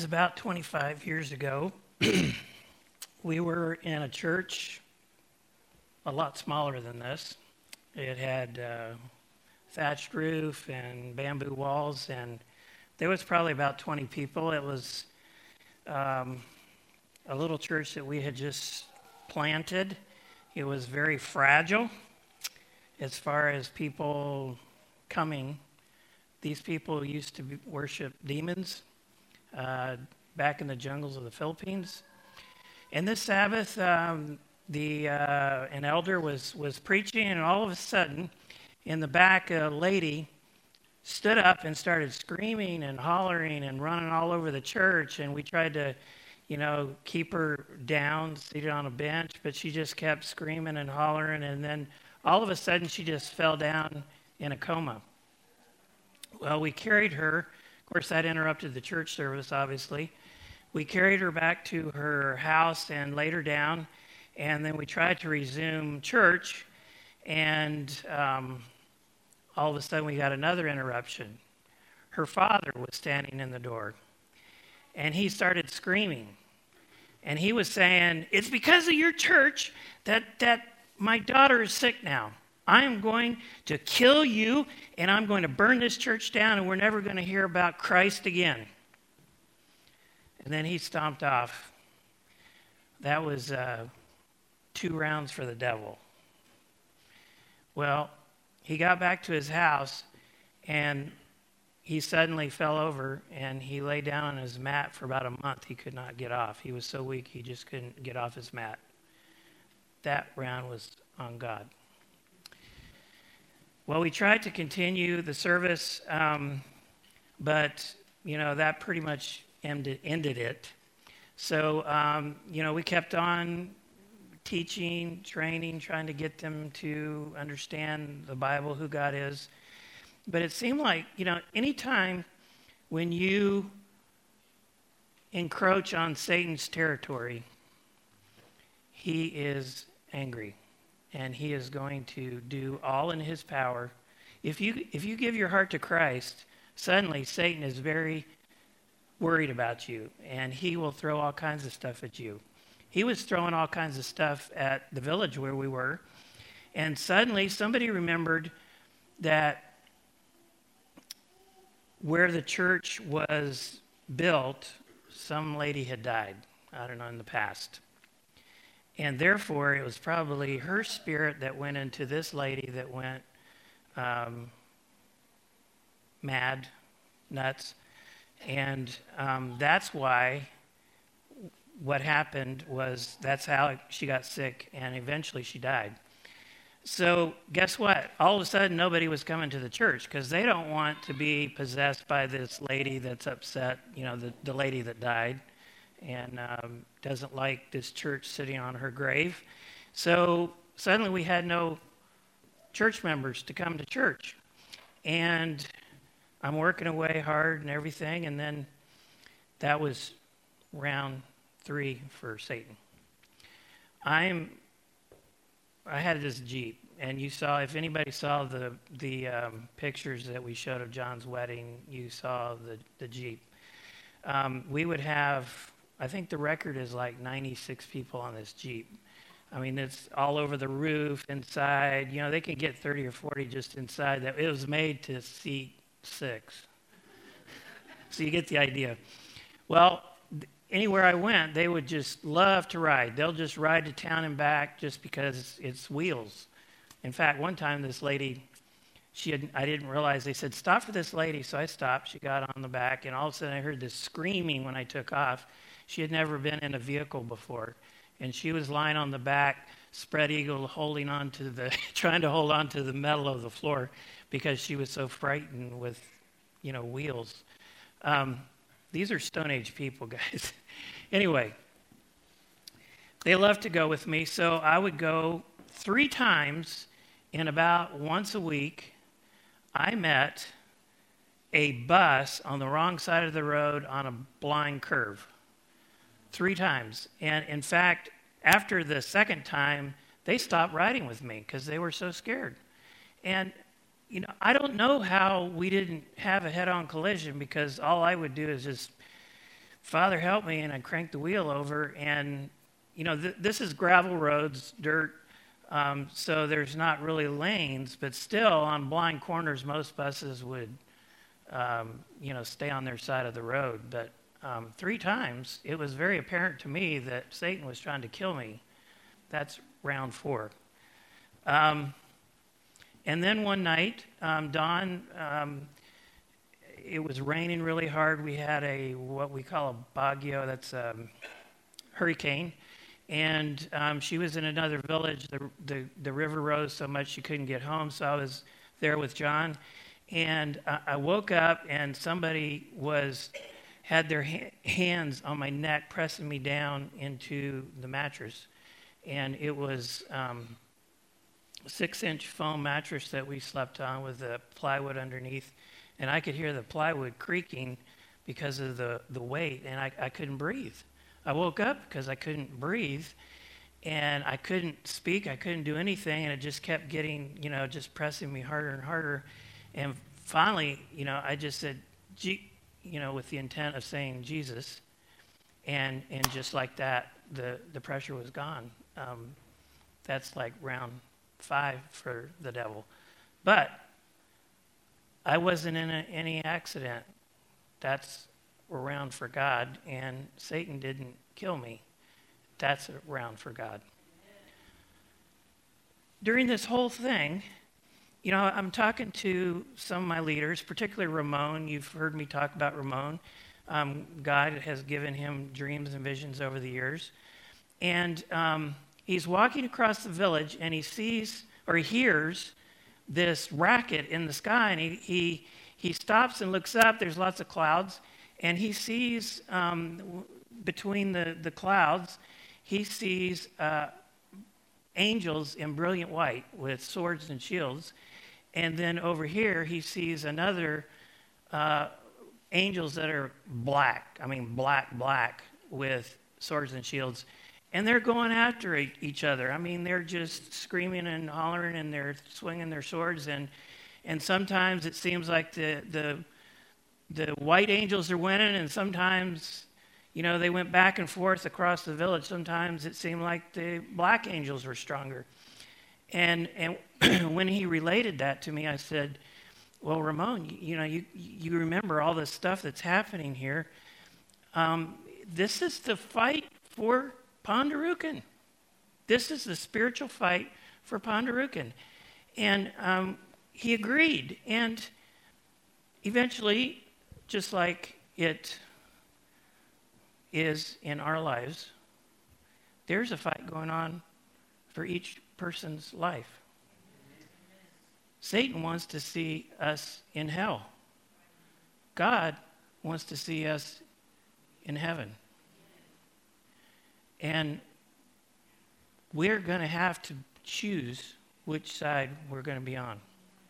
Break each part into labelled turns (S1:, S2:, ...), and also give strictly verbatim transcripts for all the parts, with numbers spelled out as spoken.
S1: was about twenty-five years ago. We were in a church a lot smaller than this. It had uh, thatched roof and bamboo walls, and there was probably about twenty people. It was um, a little church that we had just planted. It was very fragile as far as people coming. These people used to be, worship demons uh, back in the jungles of the Philippines. And this Sabbath, um, the uh, an elder was, was preaching, and all of a sudden, in the back, a lady stood up and started screaming and hollering and running all over the church. And we tried to, you know, keep her down, seated on a bench, but she just kept screaming and hollering. And then all of a sudden, she just fell down in a coma. Well, we carried her. Of course, that interrupted the church service, obviously. We carried her back to her house and laid her down, and then we tried to resume church, and um, all of a sudden we got another interruption. Her father was standing in the door, and he started screaming, and he was saying, "It's because of your church that, that my daughter is sick now. I am going to kill you, and I'm going to burn this church down, and we're never going to hear about Christ again." And then he stomped off. That was uh, two rounds for the devil. Well, he got back to his house, and he suddenly fell over, and he lay down on his mat for about a month. He could not get off. He was so weak, he just couldn't get off his mat. That round was on God. Well, we tried to continue the service, um, but, you know, that pretty much ended, ended it. So, um, you know, we kept on teaching, training, trying to get them to understand the Bible, who God is. But it seemed like, you know, anytime when you encroach on Satan's territory, he is angry. And he is going to do all in his power. If you if you give your heart to Christ, suddenly Satan is very worried about you, and he will throw all kinds of stuff at you. He was throwing all kinds of stuff at the village where we were, and suddenly somebody remembered that where the church was built, some lady had died, I don't know, in the past. And therefore, it was probably her spirit that went into this lady that went um, mad, nuts. And um, that's why what happened was that's how she got sick, and eventually she died. So guess what? All of a sudden, nobody was coming to the church because they don't want to be possessed by this lady that's upset, you know, the, the lady that died, and um, doesn't like this church sitting on her grave. So suddenly we had no church members to come to church. And I'm working away hard and everything, and then that was round three for Satan. I'm, I had this Jeep, and you saw, if anybody saw the, the um, pictures that we showed of John's wedding, you saw the, the Jeep. Um, we would have, I think the record is like ninety-six people on this Jeep. I mean, it's all over the roof, inside. You know, they can get thirty or forty just inside. That it was made to seat six. So you get the idea. Well, anywhere I went, they would just love to ride. They'll just ride to town and back just because it's, it's wheels. In fact, one time this lady, she had, I didn't realize, they said, "Stop for this lady." So I stopped. She got on the back, and all of a sudden I heard this screaming when I took off. She had never been in a vehicle before, and she was lying on the back, spread eagle, holding on to the, trying to hold on to the metal of the floor because she was so frightened with, you know, wheels. Um, these are Stone Age people, guys. Anyway, they loved to go with me, so I would go three times in about once a week. I met a bus on the wrong side of the road on a blind curve. Three times. And in fact, after the second time, they stopped riding with me because they were so scared. And, you know, I don't know how we didn't have a head-on collision, because all I would do is just Father, help me. And I cranked the wheel over. And, you know, th- this is gravel roads, dirt. Um, so there's not really lanes. But still, on blind corners, most buses would, um, you know, stay on their side of the road. But um, three times, it was very apparent to me that Satan was trying to kill me. That's round four. Um, and then one night, um, Dawn, um, it was raining really hard. We had a, what we call a bagyo, that's a hurricane. And um, she was in another village. The, the, the river rose so much she couldn't get home. So I was there with John. And I, I woke up and somebody was, had their ha- hands on my neck pressing me down into the mattress. And it was um, a six-inch foam mattress that we slept on with the plywood underneath. And I could hear the plywood creaking because of the, the weight, and I, I couldn't breathe. I woke up because I couldn't breathe, and I couldn't speak. I couldn't do anything, and it just kept getting, you know, just pressing me harder and harder. And finally, you know, I just said, G, you know, with the intent of saying Jesus, and and just like that, the, the pressure was gone. Um, that's like round five for the devil. But I wasn't in a, any accident. That's a round for God, and Satan didn't kill me. That's a round for God. During this whole thing, you know, I'm talking to some of my leaders, particularly Ramon. You've heard me talk about Ramon. Um, God has given him dreams and visions over the years. And um, he's walking across the village, and he sees or he hears this racket in the sky, and he, he, he stops and looks up. There's lots of clouds, and he sees um, between the, the clouds, he sees uh, angels in brilliant white with swords and shields. And then over here, he sees another uh, angels that are black, I mean black, black, with swords and shields. And they're going after e- each other. I mean, they're just screaming and hollering, and they're swinging their swords. And and sometimes it seems like the the the white angels are winning, and sometimes, you know, they went back and forth across the village. Sometimes it seemed like the black angels were stronger. And and when he related that to me, I said, "Well, Ramon, you, you know, you you remember all this stuff that's happening here. Um, this is the fight for Ponderukan. This is the spiritual fight for Ponderukan." And um, he agreed. And eventually, just like it is in our lives, there's a fight going on for each person's life. Satan wants to see us in hell. God wants to see us in heaven. And we're going to have to choose which side we're going to be on.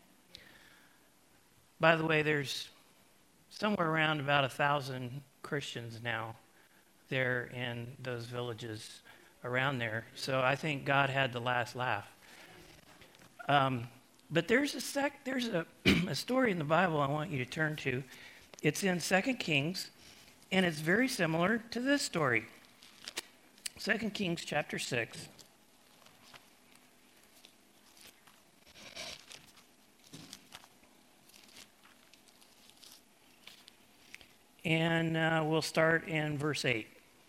S1: By the way, there's somewhere around about a thousand Christians now there in those villages around there. So I think God had the last laugh. Um, but there's a sec, there's a, a story in the Bible I want you to turn to. It's in Second Kings, and it's very similar to this story. Second Kings chapter six. And uh, we'll start in verse eight.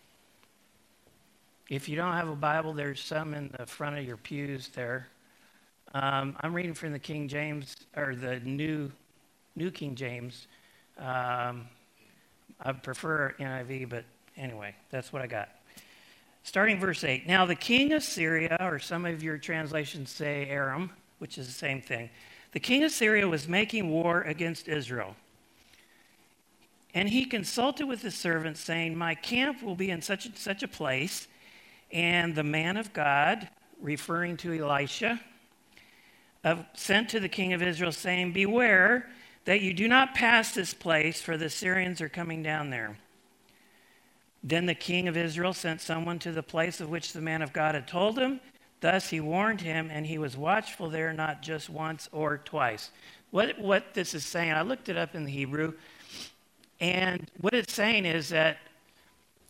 S1: If you don't have a Bible, there's some in the front of your pews there. Um, I'm reading from the King James, or the New New King James. Um, I prefer N I V, but anyway, that's what I got. Starting verse eight. Now the king of Syria, or some of your translations say Aram, which is the same thing. The king of Syria was making war against Israel. And he consulted with his servants, saying, "My camp will be in such and such a place." And the man of God, referring to Elisha, uh, sent to the king of Israel, saying, "Beware that you do not pass this place, for the Syrians are coming down there." Then the king of Israel sent someone to the place of which the man of God had told him. Thus he warned him, and he was watchful there not just once or twice. What, what this is saying, I looked it up in the Hebrew, and what it's saying is that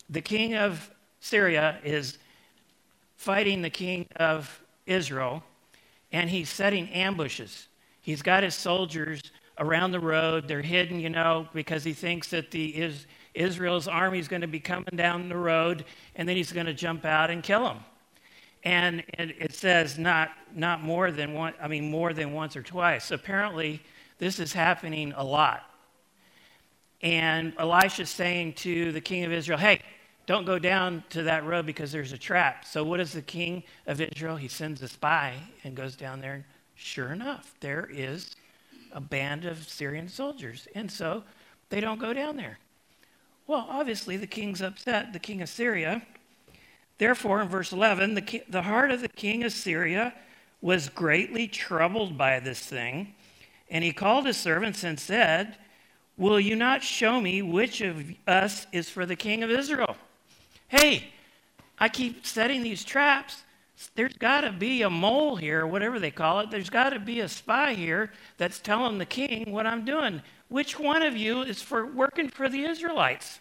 S1: the king of Syria is fighting the king of Israel, and he's setting ambushes. He's got his soldiers around the road. They're hidden, you know, because he thinks that the is, Israel's army is going to be coming down the road, and then he's going to jump out and kill them. And it, it says not not more than one. I mean, more than once or twice. Apparently, this is happening a lot. And Elisha's saying to the king of Israel, "Hey, don't go down to that road because there's a trap." So what does the king of Israel? He sends a spy and goes down there, and sure enough, there is a band of Syrian soldiers. And so they don't go down there. Well, obviously, the king's upset, the king of Syria. Therefore, in verse eleven, the, ki- the heart of the king of Syria was greatly troubled by this thing, and he called his servants and said, "Will you not show me which of us is for the king of Israel? Hey, I keep setting these traps. There's got to be a mole here, whatever they call it. There's got to be a spy here that's telling the king what I'm doing. Which one of you is for working for the Israelites?"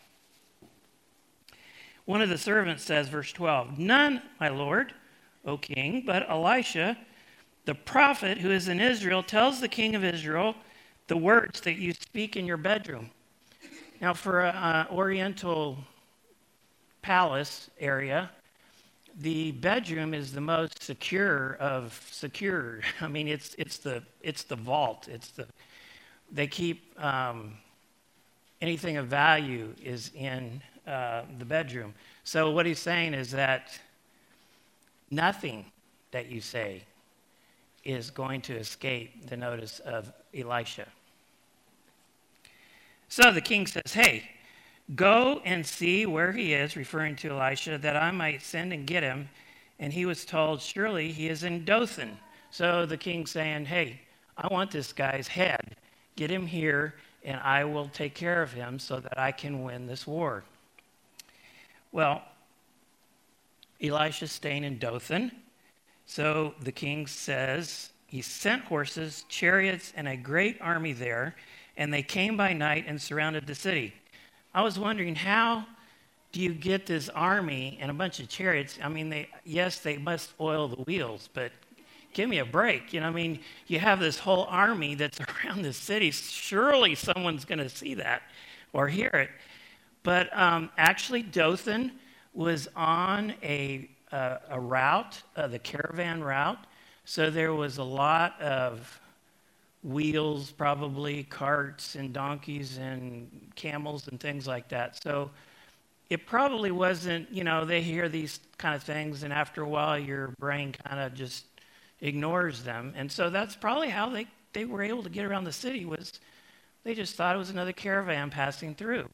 S1: One of the servants says, verse twelve, "None, my lord, O king, but Elisha, the prophet who is in Israel, tells the king of Israel the words that you speak in your bedroom." Now, for an oriental palace area, the bedroom is the most secure of secure. I mean, it's it's the it's the vault. It's the they keep um, anything of value is in uh, the bedroom. So what he's saying is that nothing that you say is going to escape the notice of Elisha. So the king says, "Hey, go and see where he is," referring to Elisha, "that I might send and get him." And he was told, "Surely he is in Dothan." So the king's saying, "Hey, I want this guy's head. Get him here, and I will take care of him so that I can win this war." Well, Elisha's staying in Dothan. So the king says he sent horses, chariots, and a great army there, and they came by night and surrounded the city. I was wondering, how do you get this army and a bunch of chariots? I mean, they yes, they must oil the wheels, but give me a break. You know, I mean, you have this whole army that's around the city. Surely someone's going to see that or hear it. But um, actually, Dothan was on a, uh, a route, uh, the caravan route. So there was a lot of wheels, probably carts and donkeys and camels and things like that. So it probably wasn't, you know, they hear these kind of things, and after a while your brain kind of just ignores them. And so that's probably how they, they were able to get around the city, was they just thought it was another caravan passing through.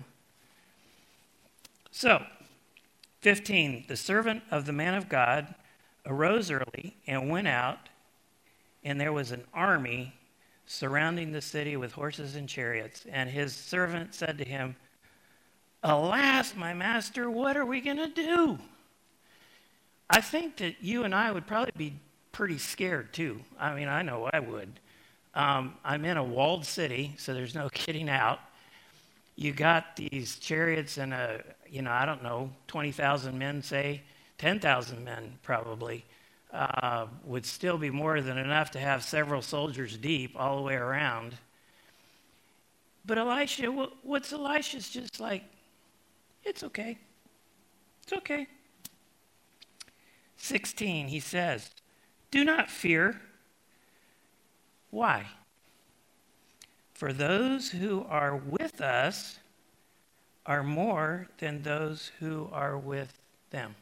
S1: So, fifteen, the servant of the man of God arose early and went out, and there was an army surrounding the city with horses and chariots. And his servant said to him, "Alas, my master, what are we going to do?" I think that you and I would probably be pretty scared too. I mean, I know I would. Um, I'm in a walled city, so there's no getting out. You got these chariots and a, you know, I don't know, twenty thousand men, say, ten thousand men probably. Uh, would still be more than enough to have several soldiers deep all the way around. But Elisha, what's Elisha's just like, it's okay. It's okay. sixteen, he says, "Do not fear." Why? "For those who are with us are more than those who are with them."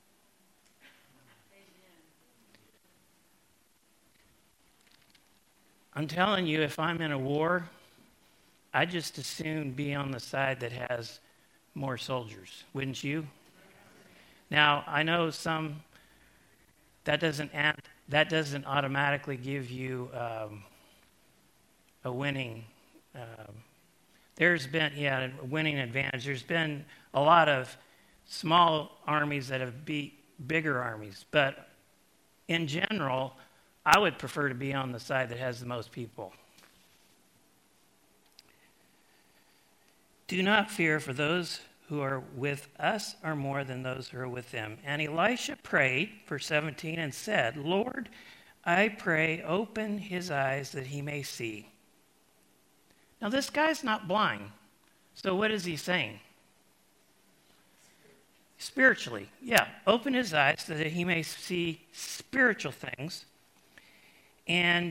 S1: I'm telling you, if I'm in a war, I just as soon be on the side that has more soldiers, wouldn't you? Now, I know some, that doesn't that doesn't automatically give you um, a winning, um, there's been, yeah, a winning advantage. There's been a lot of small armies that have beat bigger armies, but in general, I would prefer to be on the side that has the most people. "Do not fear, for those who are with us are more than those who are with them. And Elisha prayed, verse seventeen, and said, Lord, I pray, open his eyes that he may see. Now, this guy's not blind. So what is he saying? Spiritually, yeah. Open his eyes so that he may see spiritual things. And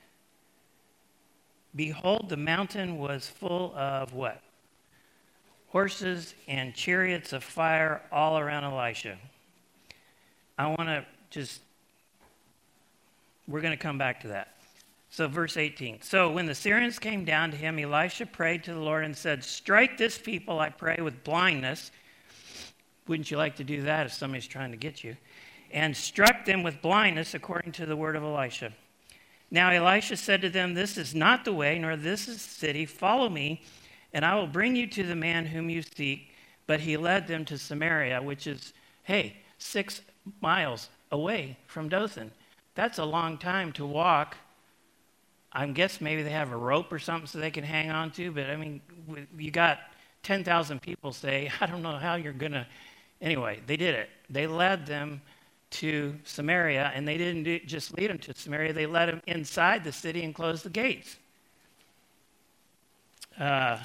S1: behold, the mountain was full of what? Horses and chariots of fire all around Elisha. I want to just, we're going to come back to that. So verse eighteen. So when the Syrians came down to him, Elisha prayed to the Lord and said, strike this people, I pray, with blindness. Wouldn't you like to do that if somebody's trying to get you? And struck them with blindness according to the word of Elisha. Now Elisha said to them, this is not the way, nor this is the city. Follow me, and I will bring you to the man whom you seek. But he led them to Samaria, which is, hey, six miles away from Dothan. That's a long time to walk. I guess maybe they have a rope or something so they can hang on to. But, I mean, you got ten thousand people say, I don't know how you're going to. Anyway, they did it. They led them to Samaria, and they didn't do, just lead them to Samaria. They led them inside the city and closed the gates. Uh,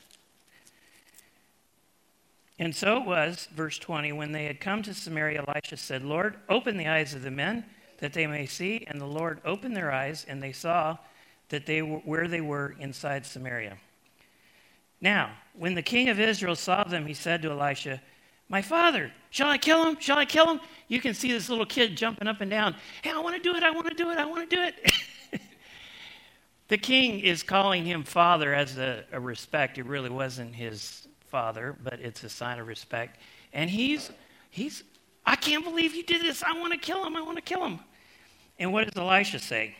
S1: and so it was, verse twenty, when they had come to Samaria, Elisha said, Lord, open the eyes of the men that they may see. And the Lord opened their eyes, and they saw that they were where they were inside Samaria. Now, when the king of Israel saw them, he said to Elisha, my father, shall I kill him? Shall I kill him? You can see this little kid jumping up and down. Hey, I want to do it. I want to do it. I want to do it. The king is calling him father as a, a respect. It really wasn't his father, but it's a sign of respect. And he's, he's, I can't believe you did this. I want to kill him. I want to kill him. And what does Elisha say?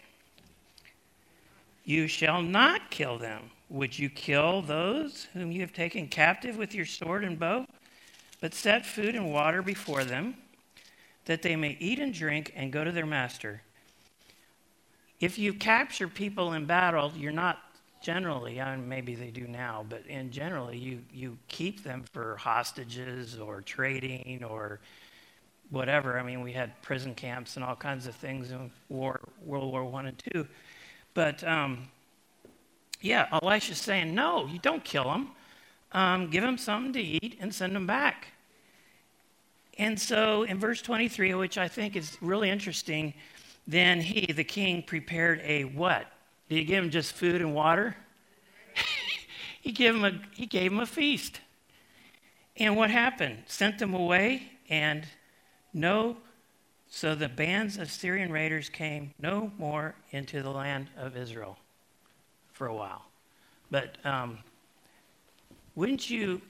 S1: You shall not kill them. Would you kill those whom you have taken captive with your sword and bow? But set food and water before them, that they may eat and drink and go to their master. If you capture people in battle, you're not generally, I mean, maybe they do now, but in generally, you, you keep them for hostages or trading or whatever. I mean, we had prison camps and all kinds of things in war, World War One and Two. But, um, yeah, Elisha's saying, no, you don't kill them. Um, give them something to eat and send them back. And so in verse twenty-three, which I think is really interesting, then he, the king, prepared a what? Did he give him just food and water? he, gave him a, he gave him a feast. And what happened? Sent them away, and no, so the bands of Syrian raiders came no more into the land of Israel for a while. But um, wouldn't you,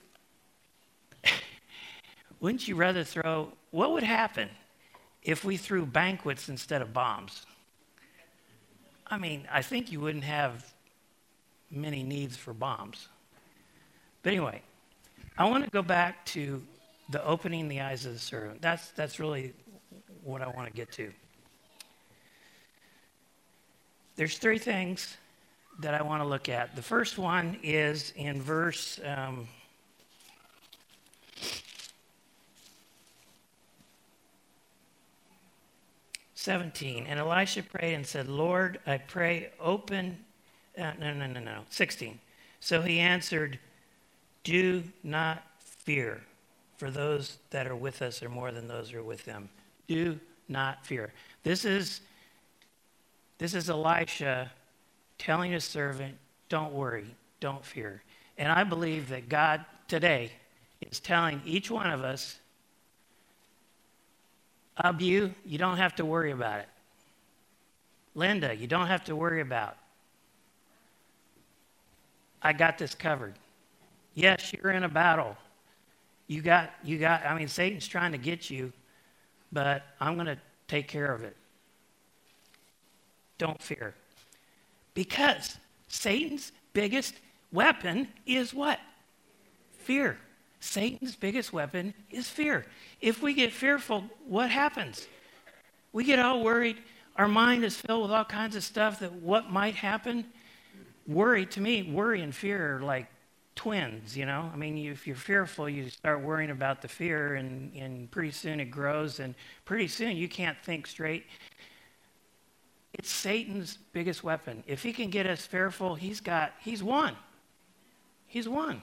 S1: wouldn't you rather throw, what would happen if we threw banquets instead of bombs? I mean, I think you wouldn't have many needs for bombs. But anyway, I want to go back to the opening the eyes of the servant. That's, that's really what I want to get to. There's three things that I want to look at. The first one is in verse um, seventeen. And Elisha prayed and said, Lord, I pray, open, uh, no, no, no, no, sixteen. So he answered, do not fear, for those that are with us are more than those who are with them. Do not fear. This is, this is Elisha telling his servant, don't worry, don't fear. And I believe that God today is telling each one of us, Abu, you don't have to worry about it. Linda, you don't have to worry about it. I got this covered. Yes, you're in a battle. You got, you got, I mean, Satan's trying to get you, but I'm going to take care of it. Don't fear. Because Satan's biggest weapon is what? Fear. Satan's biggest weapon is fear. If we get fearful, what happens? We get all worried. Our mind is filled with all kinds of stuff that what might happen. Worry, to me, worry and fear are like twins, you know? I mean, you, if you're fearful, you start worrying about the fear, and, and pretty soon it grows, and pretty soon you can't think straight. It's Satan's biggest weapon. If he can get us fearful, he's got, he's won. He's won.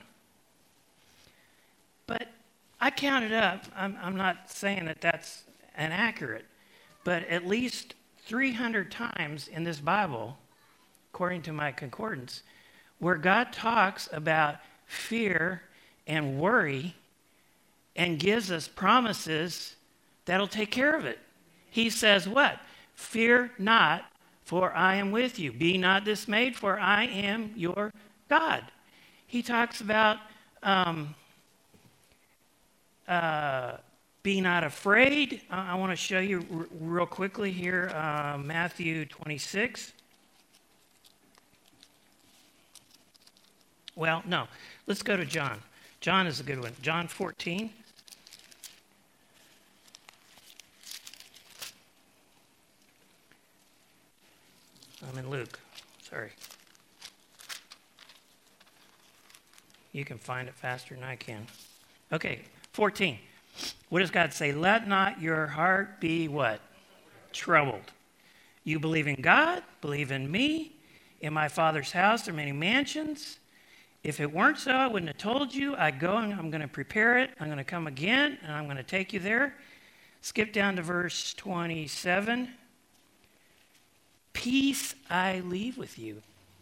S1: But I counted up, I'm, I'm not saying that that's inaccurate, but at least three hundred times in this Bible, according to my concordance, where God talks about fear and worry and gives us promises that'll take care of it. He says what? Fear not, for I am with you. Be not dismayed, for I am your God. He talks about um, uh, be not afraid. Uh, I want to show you r- real quickly here, uh, Matthew twenty-six. Well, no, let's go to John. John is a good one. John fourteen. I'm in Luke. Sorry. You can find it faster than I can. Okay, fourteen. What does God say? Let not your heart be what? Troubled. You believe in God, believe in me. In my Father's house there are many mansions. If it weren't so, I wouldn't have told you. I go and I'm going to prepare it. I'm going to come again, and I'm going to take you there. Skip down to verse twenty-seven. Peace I leave with you.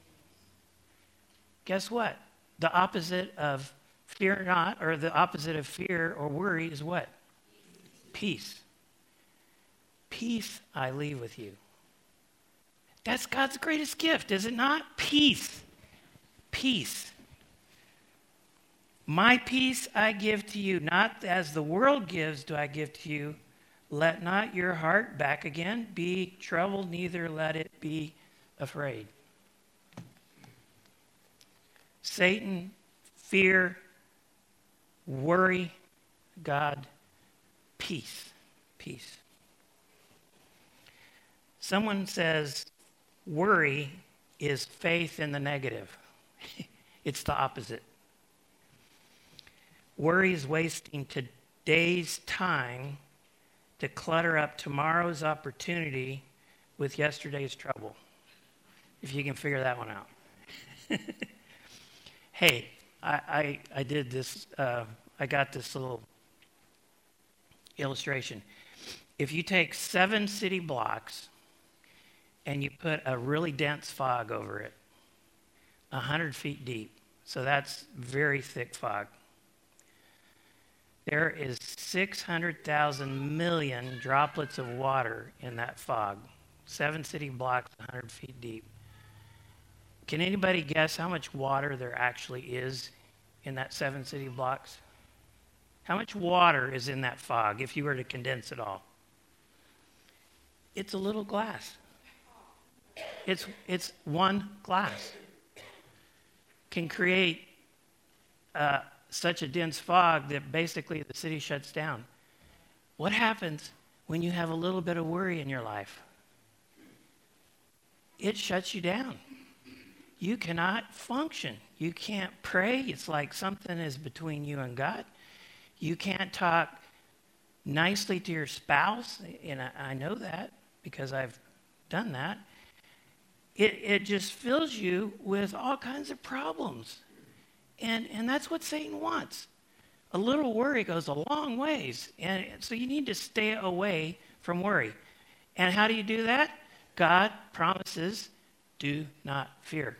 S1: Guess what? The opposite of fear not, or the opposite of fear or worry is what? Peace. Peace I leave with you. That's God's greatest gift, is it not? Peace. Peace. My peace I give to you, not as the world gives do I give to you. Let not your heart, back again, be troubled, neither let it be afraid. Satan, fear, worry, God, peace, peace. Someone says worry is faith in the negative. It's the opposite. Worry is wasting today's time to clutter up tomorrow's opportunity with yesterday's trouble, if you can figure that one out. Hey, I, I, I did this, uh, I got this little illustration. If you take seven city blocks and you put a really dense fog over it, one hundred feet deep, so that's very thick fog, there is six hundred thousand million droplets of water in that fog. Seven city blocks, one hundred feet deep. Can anybody guess how much water there actually is in that seven city blocks? How much water is in that fog if you were to condense it all? It's a little glass. It's, it's one glass. Can create uh, such a dense fog that basically the city shuts down. What happens when you have a little bit of worry in your life? It shuts you down. You cannot function. You can't pray. It's like something is between you and God. You can't talk nicely to your spouse, and I, I know that because I've done that. It, it just fills you with all kinds of problems. And, and that's what Satan wants. A little worry goes a long ways. And so you need to stay away from worry. And how do you do that? God promises, do not fear.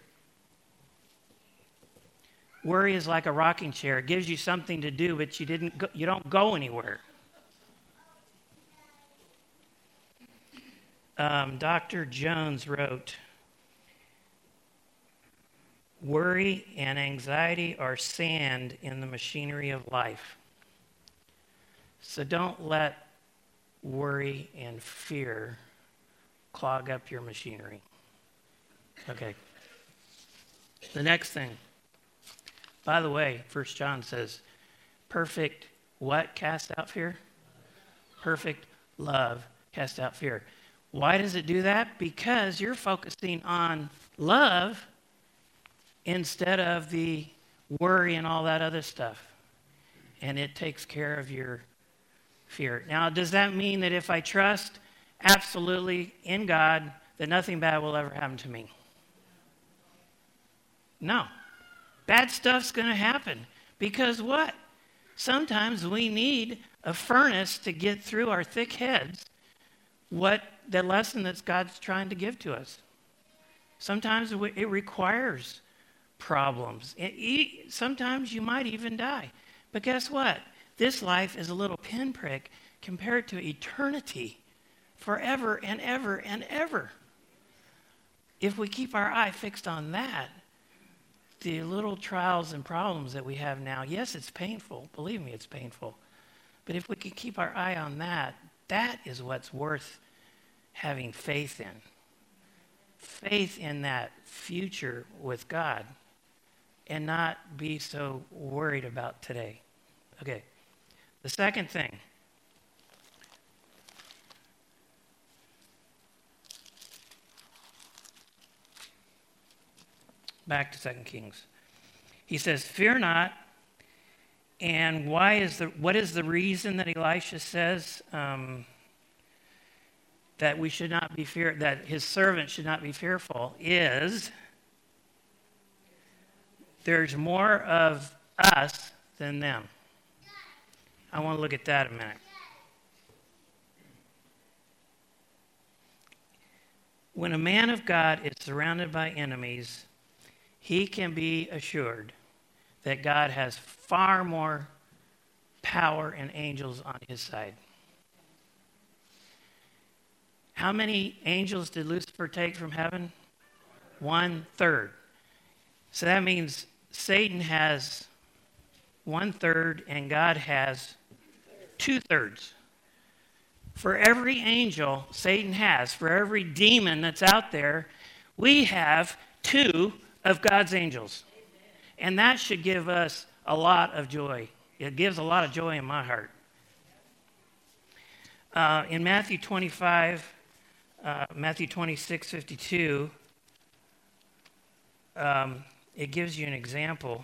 S1: Worry is like a rocking chair. It gives you something to do, but you didn't go, you don't go anywhere. Um, Doctor Jones wrote, worry and anxiety are sand in the machinery of life. So don't let worry and fear clog up your machinery. Okay. The next thing. By the way, First John says, perfect what cast out fear? Perfect love cast out fear. Why does it do that? Because you're focusing on love instead of the worry and all that other stuff. And it takes care of your fear. Now, does that mean that if I trust absolutely in God, that nothing bad will ever happen to me? No. Bad stuff's going to happen. Because what? Sometimes we need a furnace to get through our thick heads what the lesson that God's trying to give to us. Sometimes it requires problems. It, sometimes you might even die. But guess what? This life is a little pinprick compared to eternity, forever and ever and ever. If we keep our eye fixed on that, the little trials and problems that we have now, yes, it's painful. Believe me, it's painful. But if we can keep our eye on that, that is what's worth having faith in. Faith in that future with God and not be so worried about today. Okay, the second thing. Back to Second Kings. He says, fear not. And why is the what is the reason that Elisha says um, that we should not be fear that his servant should not be fearful is there's more of us than them. I want to look at that a minute. When a man of God is surrounded by enemies, he can be assured that God has far more power and angels on his side. How many angels did Lucifer take from heaven? One third. So that means Satan has one third and God has two thirds. For every angel Satan has, for every demon that's out there, we have two of God's angels. And that should give us a lot of joy. It gives a lot of joy in my heart. Uh, in Matthew twenty-five, uh, Matthew twenty-six, fifty-two, um, it gives you an example.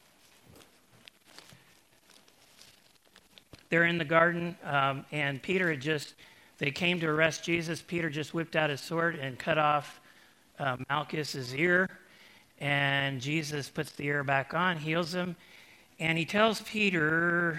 S1: They're in the garden, um, and Peter had just, they came to arrest Jesus. Peter just whipped out his sword and cut off uh, Malchus's ear. And Jesus puts the ear back on, heals him. And he tells Peter,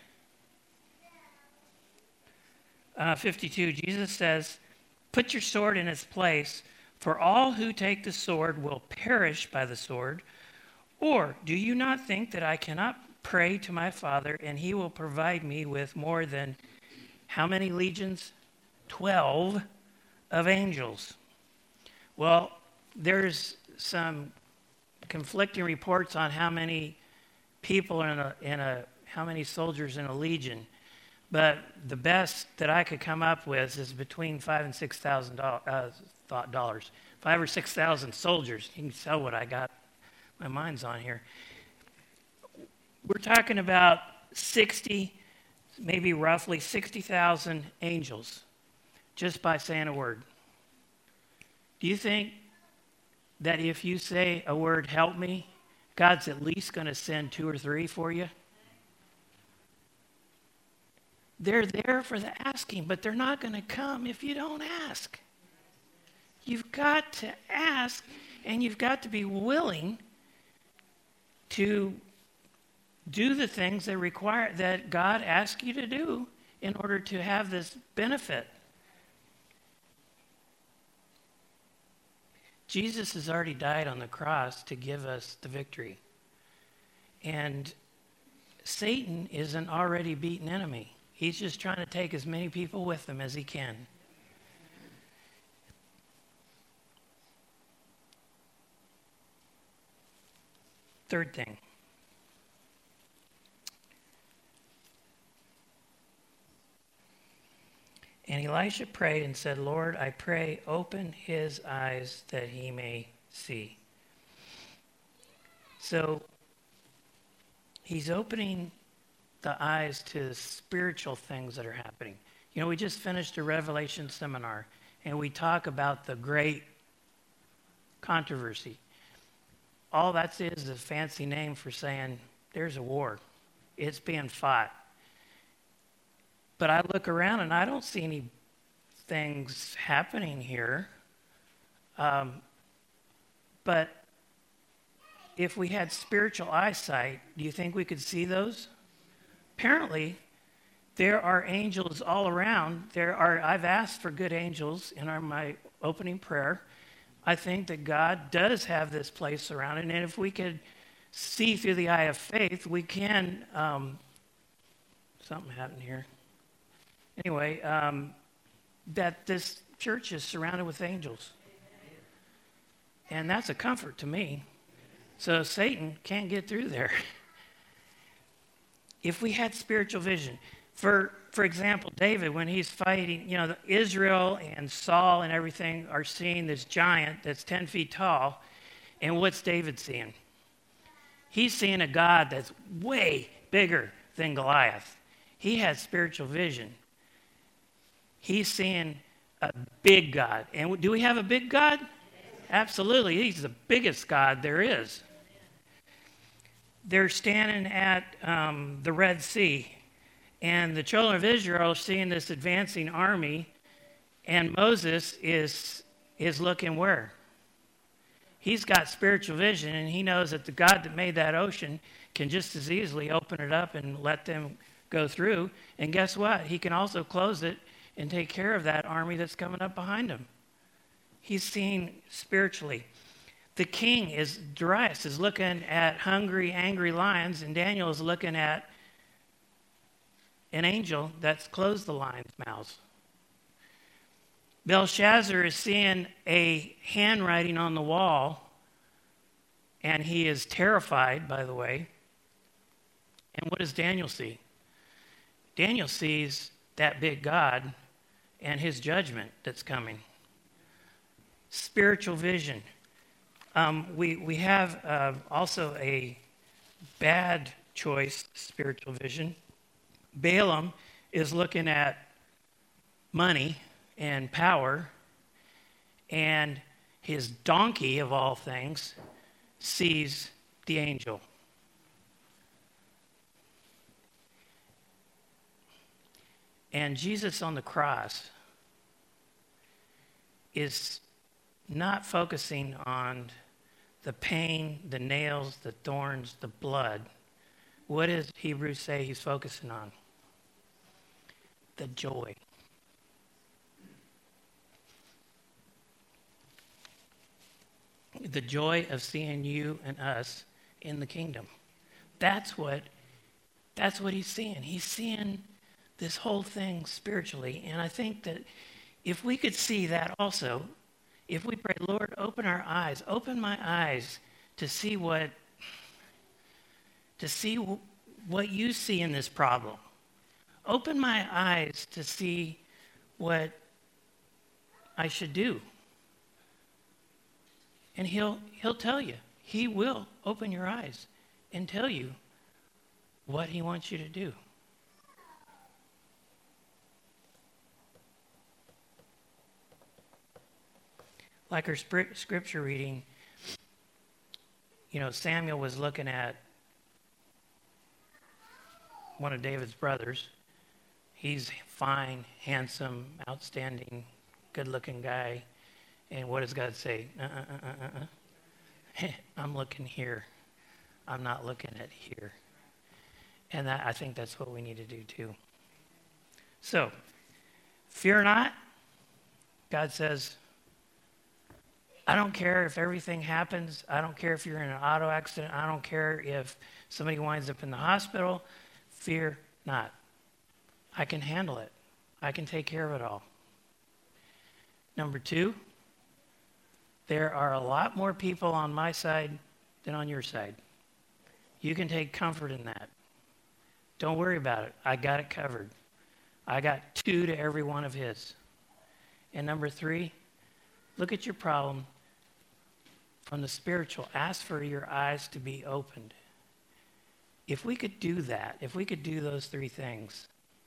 S1: uh, fifty-two, Jesus says, put your sword in its place, for all who take the sword will perish by the sword. Or do you not think that I cannot pray to my Father, and he will provide me with more than how many legions? Twelve of angels. Well, there's some conflicting reports on how many people are in a, in a how many soldiers in a legion, but the best that I could come up with is between five and six thousand uh, dollars, five or six thousand soldiers. You can tell what I got my mind's on here. We're talking about sixty, maybe roughly sixty thousand angels, just by saying a word. Do you think that if you say a word, help me, God's at least going to send two or three for you? They're there for the asking, but they're not going to come if you don't ask. You've got to ask, and you've got to be willing to do the things that require that God asks you to do in order to have this benefit. Jesus has already died on the cross to give us the victory. And Satan is an already beaten enemy. He's just trying to take as many people with him as he can. Third thing. And Elisha prayed and said, Lord, I pray, open his eyes that he may see. So he's opening the eyes to the spiritual things that are happening. You know, we just finished a Revelation seminar, and we talk about the great controversy. all that is is a fancy name for saying there's a war. It's being fought. But I look around and I don't see any things happening here. Um, but if we had spiritual eyesight, do you think we could see those? Apparently, there are angels all around. There are. I've asked for good angels in our, my opening prayer. I think that God does have this place surrounded, and if we could see through the eye of faith, we can. Um, something happened here. Anyway, um, that this church is surrounded with angels, and that's a comfort to me. So Satan can't get through there. If we had spiritual vision, for for example, David, when he's fighting, you know, Israel and Saul and everything are seeing this giant that's ten feet tall, and what's David seeing? He's seeing a God that's way bigger than Goliath. He has spiritual vision. He's seeing a big God. And do we have a big God? Absolutely. He's the biggest God there is. They're standing at um, the Red Sea, and the children of Israel are seeing this advancing army, and Moses is is looking where? He's got spiritual vision, and he knows that the God that made that ocean can just as easily open it up and let them go through. And guess what? He can also close it and take care of that army that's coming up behind him. He's seeing spiritually. The king is, Darius is looking at hungry, angry lions, and Daniel is looking at an angel that's closed the lions' mouths. Belshazzar is seeing a handwriting on the wall, and he is terrified, by the way. And what does Daniel see? Daniel sees that big God and his judgment that's coming. Spiritual vision. Um, we, we have uh, also a bad choice, spiritual vision. Balaam is looking at money and power, and his donkey, of all things, sees the angel. And Jesus on the cross is not focusing on the pain, the nails, the thorns, the blood. What does Hebrews say he's focusing on? The joy. The joy of seeing you and us in the kingdom. That's what, that's what he's seeing. He's seeing this whole thing spiritually. And I think that if we could see that also, if we pray, Lord, open our eyes, open my eyes to see what, to see what you see in this problem. Open my eyes to see what I should do. And he'll, he'll tell you. He will open your eyes and tell you what he wants you to do. Like our scripture reading, you know, Samuel was looking at one of David's brothers. He's fine, handsome, outstanding, good-looking guy. And what does God say? Uh-uh, uh-uh, uh-uh. I'm looking here. I'm not looking at here. And that, I think that's what we need to do too. So, fear not. God says, I don't care if everything happens. I don't care if you're in an auto accident. I don't care if somebody winds up in the hospital. Fear not. I can handle it. I can take care of it all. Number two, there are a lot more people on my side than on your side. You can take comfort in that. Don't worry about it. I got it covered. I got two to every one of his. And number three, look at your problem from the spiritual. Ask for your eyes to be opened. If we could do that, if we could do those three things,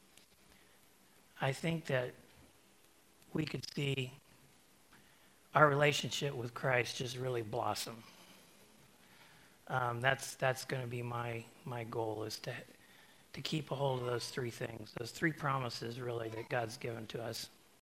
S1: I think that we could see our relationship with Christ just really blossom. Um, that's that's going to be my my goal is to to keep a hold of those three things, those three promises really that God's given to us.